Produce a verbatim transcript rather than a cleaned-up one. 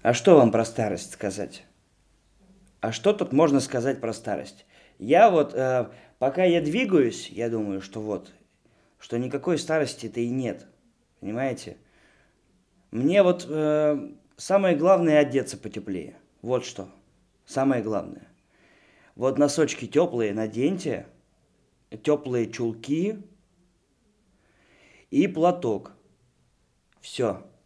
А что вам про старость сказать? А что тут можно сказать про старость? Я вот, э, пока я двигаюсь, я думаю, что вот, что никакой старости-то и нет. Понимаете? Мне вот э, самое главное одеться потеплее. Вот что. Самое главное. Вот носочки теплые наденьте, теплые чулки и платок. Все.